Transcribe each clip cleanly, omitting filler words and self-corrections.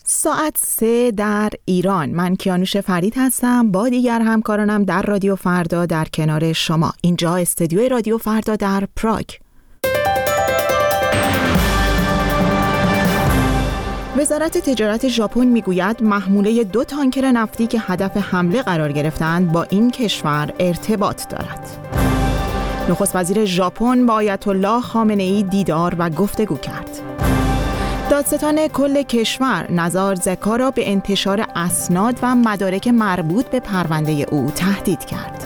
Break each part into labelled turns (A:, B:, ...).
A: ساعت 3 در ایران. من کیانوش فرید هستم با دیگر همکارانم در رادیو فردا در کنار شما. اینجا استودیوی رادیو فردا در پراگ. وزارت تجارت ژاپن میگوید محموله 2 تانکر نفتی که هدف حمله قرار گرفتند با این کشور ارتباط دارد. نخست وزیر ژاپن با آیت الله خامنه‌ای دیدار و گفتگو کرد. دادستان کل کشور نزار زکا را به انتشار اسناد و مدارک مربوط به پرونده او تهدید کرد.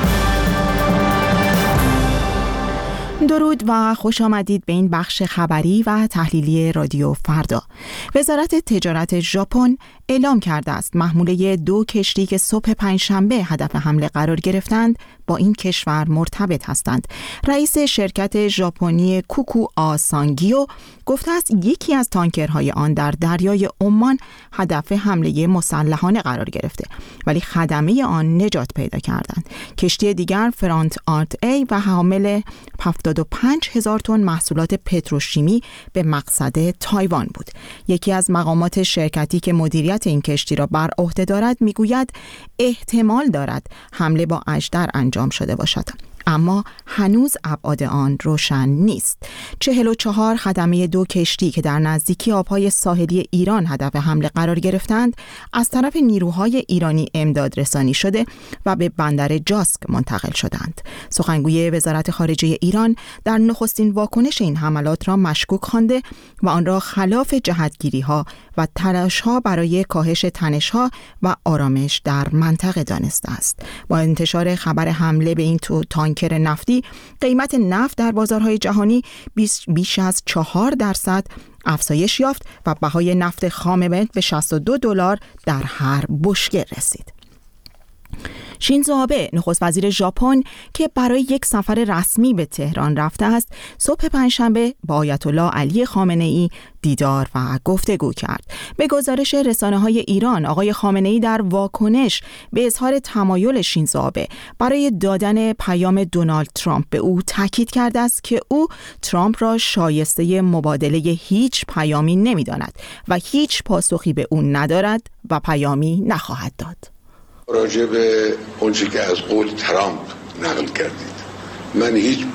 A: درود و خوش آمدید به این بخش خبری و تحلیلی رادیو فردا. وزارت تجارت ژاپن اعلام کرده است محموله 2 کشتی که صبح پنجشنبه هدف حمله قرار گرفتند با این کشور مرتبط هستند. رئیس شرکت ژاپنی کوکو آسانگیو گفته است یکی از تانکرهای آن در دریای عمان هدف حمله مسلحانه قرار گرفته ولی خدمه آن نجات پیدا کردند. کشتی دیگر فرانت آرت ای و حامل 75,000 تن محصولات پتروشیمی به مقصد تایوان بود. یکی از مقامات شرکتی که مدیریت این کشتی را بر عهده دارد میگوید احتمال دارد حمله با اژدر انجام شده باشد، اما هنوز ابعاد آن روشن نیست. 44 خدمه 2 کشتی که در نزدیکی آبهای ساحلی ایران هدف حمله قرار گرفتند از طرف نیروهای ایرانی امداد رسانی شده و به بندر جاسک منتقل شدند. سخنگوی وزارت خارجه ایران در نخستین واکنش این حملات را مشکوک خوانده و آن را خلاف جهتگیری‌ها و تلاش‌ها برای کاهش تنش‌ها و آرامش در منطقه دانسته است. با انتشار خبر حمله به این تانکر نفتی، قیمت نفت در بازارهای جهانی بیش از 4% افزایش یافت و بهای نفت خام برنت به $62 در هر بشکه رسید. شینزو آبه نخست وزیر ژاپن که برای یک سفر رسمی به تهران رفته است، صبح پنجشنبه با آیت الله علی خامنه‌ای دیدار و گفتگو کرد. به گزارش رسانه‌های ایران، آقای خامنه‌ای در واکنش به اظهار تمایل شینزو آبه برای دادن پیام دونالد ترامپ به او تاکید کرده است که او ترامپ را شایسته مبادله هیچ پیامی نمی‌داند و هیچ پاسخی به او ندارد و پیامی نخواهد داد.
B: راجع به اونچه که از قول ترامپ نقل کردید، من هیچ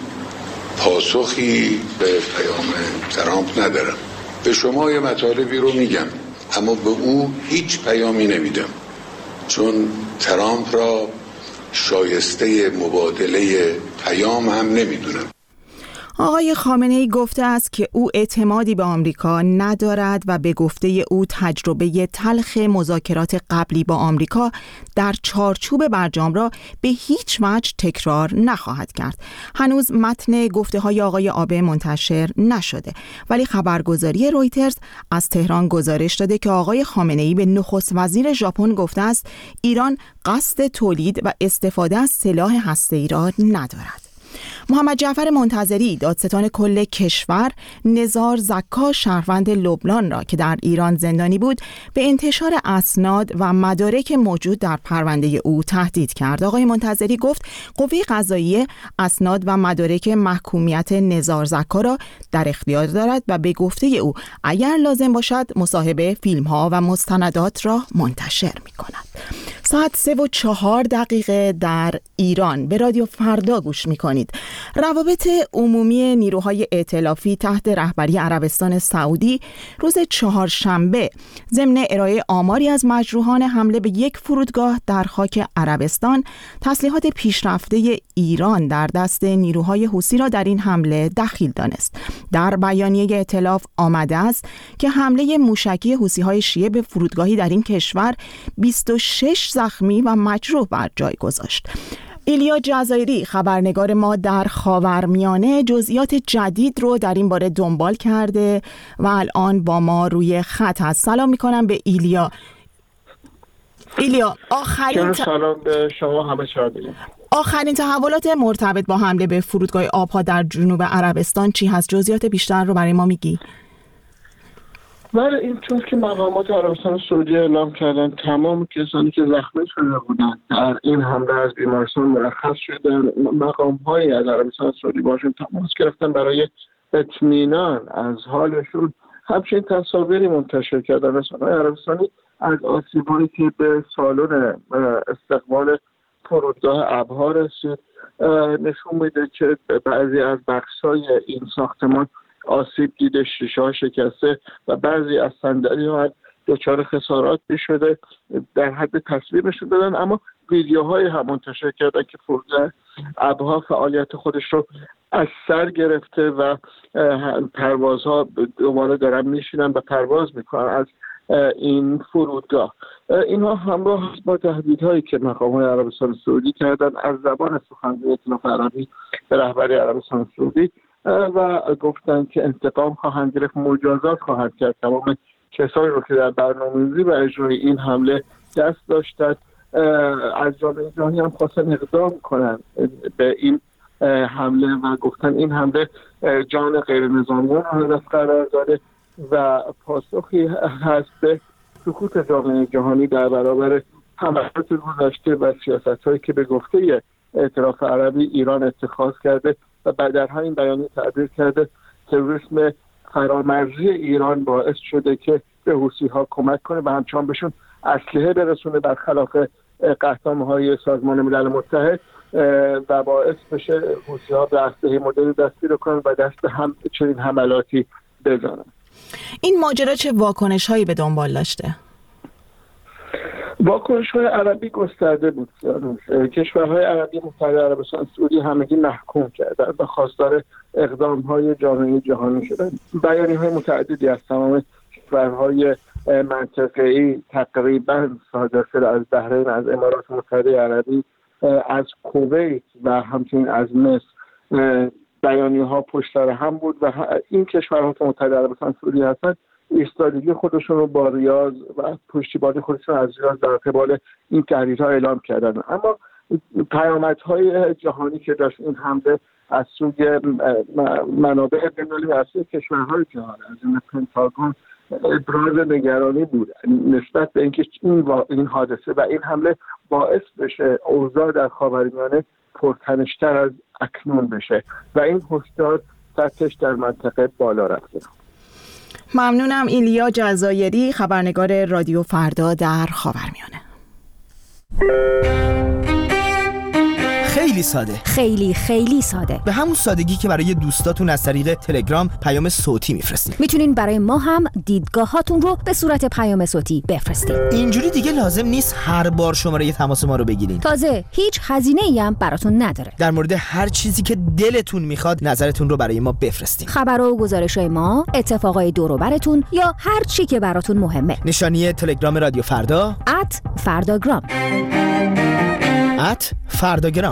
B: پاسخی به پیام ترامپ ندارم. به شما یه مطالبی رو میگم اما به او هیچ پیامی نمیدم، چون ترامپ را شایسته مبادله پیام هم نمیدونم.
A: آقای خامنه‌ای گفته است که او اعتمادی به آمریکا ندارد و به گفته او تجربه تلخ مذاکرات قبلی با آمریکا در چارچوب برجام را به هیچ وجه تکرار نخواهد کرد. هنوز متن گفته‌های آقای آبه منتشر نشده، ولی خبرگزاری رویترز از تهران گزارش داده که آقای خامنه‌ای به نخست وزیر ژاپن گفته است ایران قصد تولید و استفاده از سلاح هسته‌ای را ندارد. محمد جعفر منتظری دادستان کل کشور نزار زکا شهروند لبنان را که در ایران زندانی بود به انتشار اسناد و مدارک موجود در پرونده او تهدید کرد. آقای منتظری گفت قوه قضاییه اسناد و مدارک محکومیت نزار زکا را در اختیار دارد و به گفته او اگر لازم باشد مصاحبه فیلم‌ها و مستندات را منتشر می‌کند. ساعت 3:04 در ایران به رادیو فردا گوش می‌کنید. روابط عمومی نیروهای ائتلافی تحت رهبری عربستان سعودی روز چهارشنبه ضمن ارائه آماری از مجروحان حمله به یک فرودگاه در خاک عربستان، تسلیحات پیشرفته ایران در دست نیروهای حوثی را در این حمله دخیل دانست. در بیانیه ائتلاف آمده است که حمله موشکی حوثی‌های شیعه به فرودگاهی در این کشور 26 زخمی و مجروح بر جای گذاشت. ایلیا جزایری خبرنگار ما در خاورمیانه جزئیات جدید رو در این باره دنبال کرده و الان با ما روی خط هست. سلام میکنم به ایلیا.
C: سلام به شما همه شادی.
A: آخرین تحولات مرتبط با حمله به فرودگاه آبها در جنوب عربستان چی هست؟ جزئیات بیشتر رو برای ما میگی؟
C: بله، این چون که مقامات عربستان سعودی اعلام کردن تمام کسانی که زخمی شده بودند در این حمله از بیمارستان مرخص شدن. مقام‌های از عربستان سعودی باشون تماس گرفتن برای اطمینان از حالشون. همچنین تصاویری منتشر کردن رسانه‌های عربستانی از آسیب‌هایی که به سالن استقبال فرودگاه ابها رسید. نشون میده که بعضی از بخش‌های این ساختمان آسیب دیده، شیشه‌ها شکسته و بعضی از صندلی‌ها دچار خسارات شده. در حد تصویر نشون دادن، اما ویدیوهای هم منتشر کردن که فرودگاه ابها فعالیت خودش رو از سر گرفته و پروازها دوباره دارن میشینن و پرواز میکنن از این فرودگاه. اینها همراه با تهدیدهایی که مقام‌های عربستان سعودی کردن از زبان سخنگوی ائتلاف عربی به رهبری عربستان سعودی و گفتن که انتقام خواهند گرفت، مجازات خواهند کرد تمام کسانی رو که در برنامه‌ریزی و اجرای این حمله دست داشتند. از جامعه جهانی هم خواستن اقدام کنن به این حمله و گفتن این حمله جان غیر نظامیان هدف قرار داره و پاسخی هست به سکوت جامعه جهانی در برابر حملات گذشته و سیاست‌هایی که به گفته ائتلاف عربی ایران اتخاذ کرده و در همین بیانیه تعبیر کرده تروریسم فرامرزی ایران باعث شده که به حوثی‌ها کمک کنه و همچنان بهشون اسلحه برسونه برخلاف قطعنامه‌های سازمان ملل متحد و باعث بشه حوثی‌ها به اسلحه مدرن دستگیر کنن و دست به هم چنین حملاتی بزنن.
A: این ماجرا چه واکنش‌هایی به دنبال داشته؟
C: واکنش‌های عربی گسترده بود. کشورهای عربی متحد عربستان سعودی همگی محکوم کردند و خواستار اقدام‌های جامعه جهانی شدند. بیانیه‌های متعددی از تمام کشورهای منطقه‌ای تقریباً صادر شده، از بحرین، از امارات متحده عربی، از کویت و همچنین از مصر. بیانیه‌ها پشت سر هم بود و این کشورها که متحد عربستان سعودی هستند ایستادگی خودشون رو با ریاض و پشتیبانی خودشون از ریاض در قبال این تهدیدها اعلام کردن. اما پیامدهای جهانی که داشت این حمله از سوی منابع بین‌المللی و از سوی کشورهای جهان از این پنتاگون ابراز نگرانی بود نسبت به اینکه این حادثه و این حمله باعث بشه اوضاع در خاورمیانه پرتنش‌تر از اکنون بشه و این هشدار سطحش در منطقه بالا رفته.
A: ممنونم. ایلیا جزایری، خبرنگار رادیو فردا در خاورمیانه.
D: خیلی ساده،
E: خیلی ساده،
D: به همون سادگی که برای دوستاتون از طریق تلگرام پیام صوتی میفرستین.
E: میتونین برای ما هم دیدگاهاتون رو به صورت پیام صوتی بفرستین.
D: اینجوری دیگه لازم نیست هر بار شماره تماس ما رو بگیرین.
E: تازه هیچ هزینه‌ای هم براتون نداره.
D: در مورد هر چیزی که دلتون میخواد نظرتون رو برای ما بفرستین.
E: خبر و گزارش‌های ما، اتفاقای دور و براتون یا هر چی که براتون مهمه.
D: نشانی تلگرام رادیو فردا
E: @فرداگرام.
D: فرداگرام.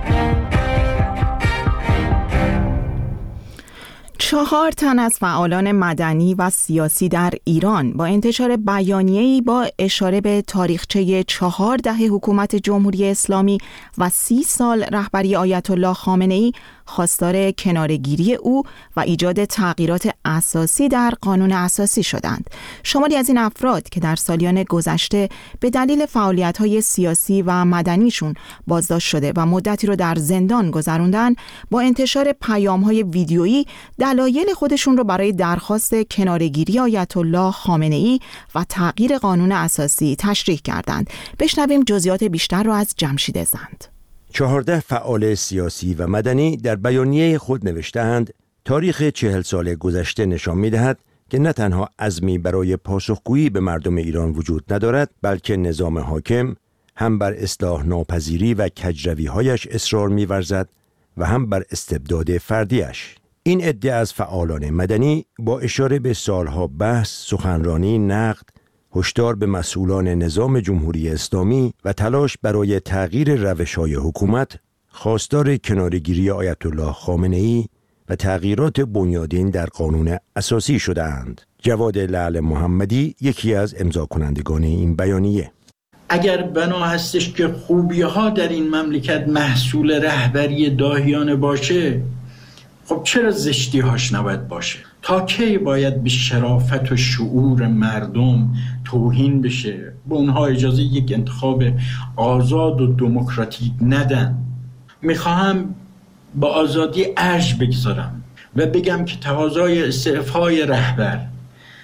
A: 4 تن از فعالان مدنی و سیاسی در ایران با انتشار بیانیه‌ای با اشاره به تاریخچه 4 دهه حکومت جمهوری اسلامی و 30 سال رهبری آیت الله خامنه‌ای خواستار کناره‌گیری او و ایجاد تغییرات اساسی در قانون اساسی شدند. شماری از این افراد که در سالیان گذشته به دلیل فعالیت‌های سیاسی و مدنیشون بازداشت شده و مدتی رو در زندان گذروندن، با انتشار پیام‌های ویدیویی دلایل خودشون رو برای درخواست کناره‌گیری آیت الله خامنه‌ای و تغییر قانون اساسی تشریح کردند. بشنویم جزئیات بیشتر رو از جمشید زند.
F: 14 فعال سیاسی و مدنی در بیانیه خود نوشته‌اند تاریخ 40 سال گذشته نشان می‌دهد که نه تنها عزمی برای پاسخگویی به مردم ایران وجود ندارد، بلکه نظام حاکم هم بر اصلاح ناپذیری و کجروی‌هایش اصرار می‌ورزد و هم بر استبداد فردیش. این عده از فعالان مدنی با اشاره به سالها بحث، سخنرانی، نقد، هشدار به مسئولان نظام جمهوری اسلامی و تلاش برای تغییر روش‌های حکومت، خواستار کناره‌گیری آیت الله خامنه‌ای و تغییرات بنیادین در قانون اساسی شده‌اند. جواد لعل محمدی یکی از امضا کنندگان این بیانیه.
G: اگر بنا هستش که خوبی‌ها در این مملکت محصول رهبری داهیانه باشه، خب چرا زشتی‌هاش نباید باشه؟ تا کی باید به شرافت و شعور مردم توهین بشه؟ به اونها اجازه یک انتخاب آزاد و دموکراتیک ندن. میخواهم با آزادی ارج بگذارم و بگم که تقاضای استعفای رهبر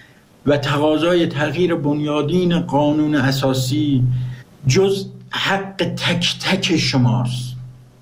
G: و تقاضای تغییر بنیادین قانون اساسی جز حق تک تک شماست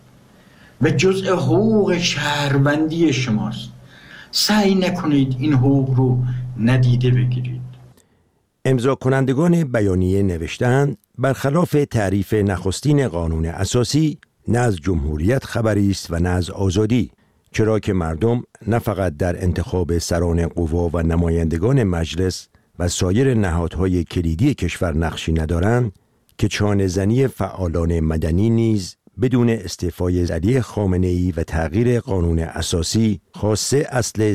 G: و جزء حقوق شهروندی شماست. سعی نکنید این حقوق رو ندیده بگیرید.
F: امضا کنندگان بیانیه نوشتند برخلاف تعریف نخستین قانون اساسی نه از جمهوریت خبری است و نه از آزادی، چرا که مردم نه فقط در انتخاب سران قوا و نمایندگان مجلس و سایر نهادهای کلیدی کشور نقشی ندارند که چانه زنی فعالان مدنی نیز بدون استعفای علی خامنه‌ای و تغییر قانون اساسی خاصه اصل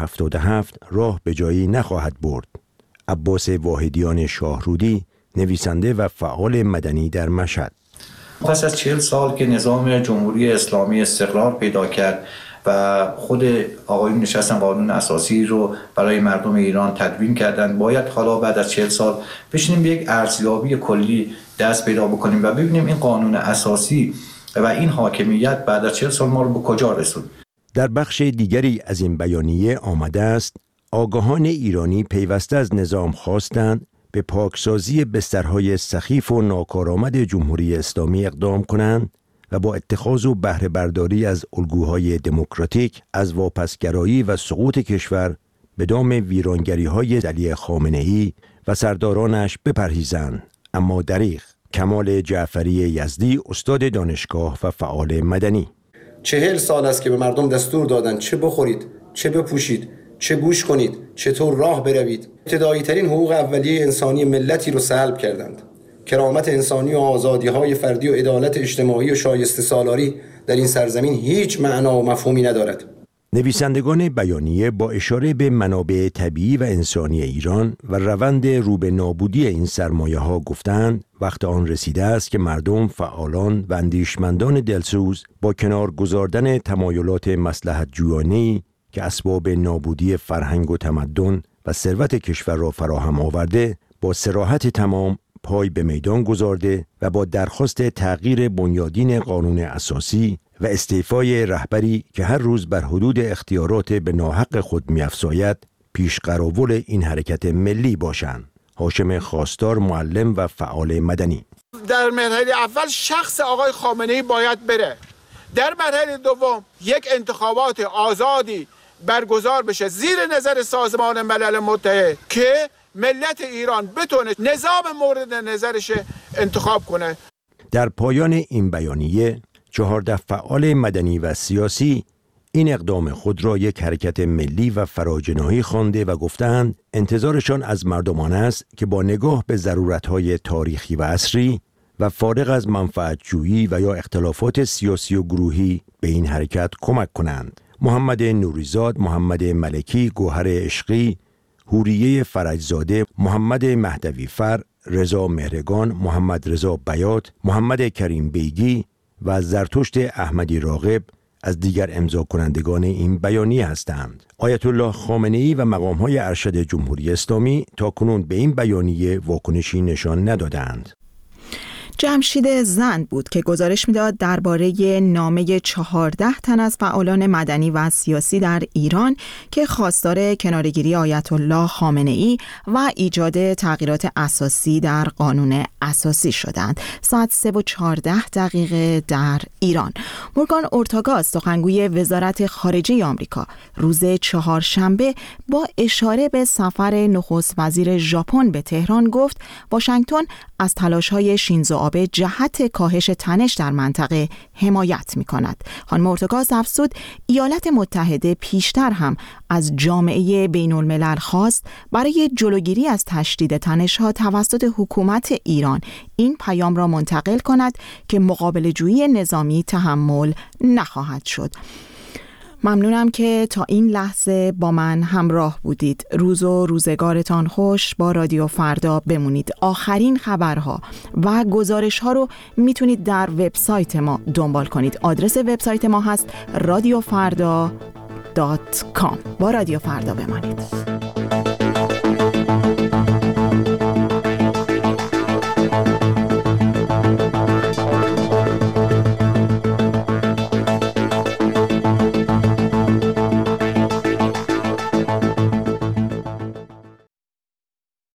F: 177 راه به جایی نخواهد برد. عباس واحدیان شاهرودی، نویسنده و فعال مدنی در مشهد:
H: پس از 40 سال که نظام جمهوری اسلامی استقرار پیدا کرد و خود آقایون نشستن قانون اساسی رو برای مردم ایران تدوین کردن، باید حالا بعد از 40 سال بشینیم به یک ارزیابی کلی دست پیدا بکنیم و ببینیم این قانون اساسی و این حاکمیت بعد از 40 سال ما رو به کجا رسوند.
F: در بخش دیگری از این بیانیه آمده است آگاهان ایرانی پیوسته از نظام خواستند به پاکسازی بسترهای سخیف و ناکارآمد جمهوری اسلامی اقدام کنند و با اتخاذ و بهره برداری از الگوهای دموکراتیک از واپسگرایی و سقوط کشور به دام ویرانگری‌های علی خامنه‌ای و سردارانش بپرهیزند. اما دریغ. کمال جعفری یزدی، استاد دانشگاه و فعال مدنی:
I: 40 سال است که به مردم دستور دادند چه بخورید، چه بپوشید، چه گوش کنید، چطور راه بروید. ابتدایی ترین حقوق اولیه انسانی ملتی رو سلب کردند. کرامت انسانی و آزادی‌های فردی و عدالت اجتماعی و شایسته سالاری در این سرزمین هیچ معنا و مفهومی ندارد.
F: نویسندگان بیانیه با اشاره به منابع طبیعی و انسانی ایران و روند رو به نابودی این سرمایه‌ها گفتند وقت آن رسیده است که مردم، فعالان و اندیشمندان دلسوز با کنار گذاردن تمایلات مصلحت جویانه‌ای که اسباب نابودی فرهنگ و تمدن و ثروت کشور را فراهم آورده، با صراحت تمام پای به میدان گذارده و با درخواست تغییر بنیادین قانون اساسی و استعفای رهبری که هر روز بر حدود اختیارات به ناحق خود می‌افزاید پیش قراول این حرکت ملی باشند. هاشم خواستار، معلم و فعال مدنی:
J: در مرحله اول شخص آقای خامنه‌ای باید بره. در مرحله دوم یک انتخابات آزادی برگزار بشه زیر نظر سازمان ملل متحد که ملت ایران بتونه نظام مورد نظرش انتخاب کنه. در پایان این بیانیه 14 فعال مدنی و سیاسی این اقدام خود را یک حرکت ملی و فراجناحی خوانده و گفتند انتظارشان از مردمان است که با نگاه به ضرورت‌های تاریخی و عصری و فارغ از منفعت جویی و یا اختلافات سیاسی و گروهی به این حرکت کمک کنند. محمد نوریزاد، محمد ملکی، گوهر عشقی، حوریه فرجزاده، محمد مهدوی فر، رضا مهرگان، محمد رضا بیات، محمد کریم بیگی و زرتشت احمدی راغب از دیگر امضا کنندگان این بیانیه هستند. آیت الله خامنه‌ای و مقام‌های ارشد جمهوری اسلامی تاکنون به این بیانیه واکنشی نشان ندادند.
A: جمشید زند بود که گزارش میداد درباره نامه 14 تن از فعالان مدنی و سیاسی در ایران که خواستار کناره‌گیری آیت الله خامنه‌ای و ایجاد تغییرات اساسی در قانون اساسی شدند. ساعت 3:14 در ایران. مورگان اورتاگا، سخنگوی وزارت خارجه آمریکا، روز چهارشنبه با اشاره به سفر نخست وزیر ژاپن به تهران گفت واشنگتن از تلاش‌های شینزو آبه جهت کاهش تنش در منطقه حمایت می‌کند. خانم اورتاگا افزود ایالات متحده پیشتر هم از جامعه بین‌الملل خواست برای جلوگیری از تشدید تنش‌ها توسط حکومت ایران این پیام را منتقل کند که مقابله‌جویی نظامی تحمل نخواهد شد. ممنونم که تا این لحظه با من همراه بودید. روز و روزگارتان خوش. با رادیو فردا بمونید. آخرین خبرها و گزارش‌ها رو میتونید در وبسایت ما دنبال کنید. آدرس وبسایت ما هست radiofarda.com. با رادیو فردا بمانید.